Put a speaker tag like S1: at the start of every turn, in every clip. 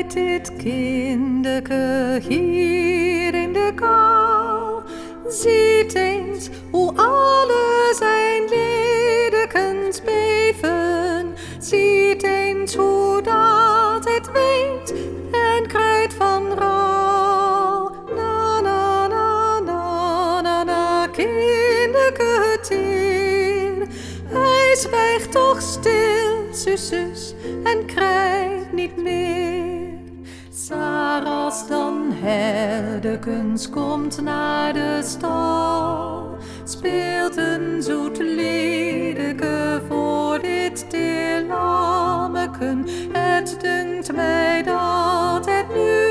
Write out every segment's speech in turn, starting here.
S1: leidt dit kindeke hier in de kou? Ziet eens hoe alle zijn ledekens beven. Ziet eens hoe dat het weent en krijt van rouw. Na na na na na na, kindeke teer. Hij zwijgt toch stil, zus, zus, en krijt niet meer. Saras dan herdekens komt naar de stal, speelt een zoet liedeke voor dit teer lammeken. Het dunkt mij dat het nu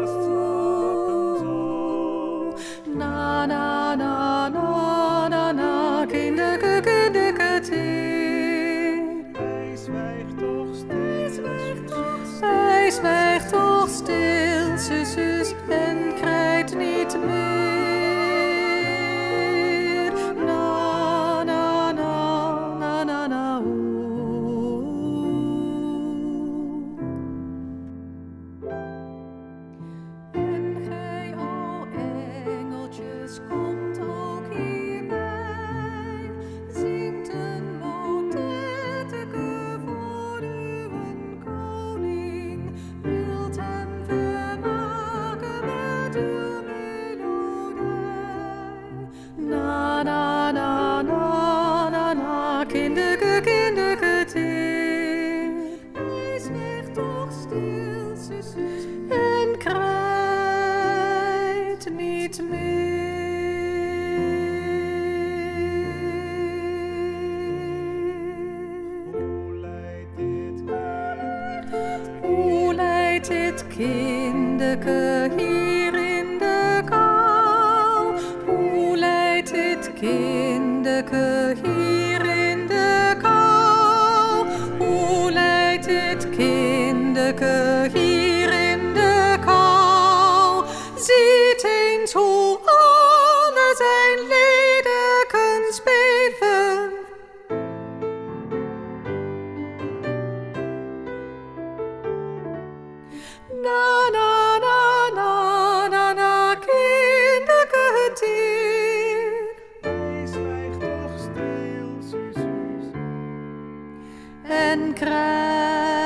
S1: na na na na na na, kindeke, kindeke teer.
S2: Hij zwijgt toch stil,
S1: Hij zwijgt toch stil, zus, zus, en krijt niet meer. Na na na na na na, En gij, o engeltjes, komt ook hierbij. Zingt een motetteke voor uw koning. Wilt hem vermaken met uw melodij. Na na na na na na, kindeke, kindeke teer. Hij zwijgt toch stil, zus, zus, en krijt niet meer.
S2: Hoe leidt dit
S1: Hoe leidt dit kindeke hier in de kou? Hoe leidt dit kindeke hier in de kou? Hoe leidt dit kindeke hier in de kou? Ziet eens hoe alle zijn ledekens beven. Na na na na na na, kindeke teer.
S2: Hij zwijgt toch stil, zus, zus.
S1: En krijt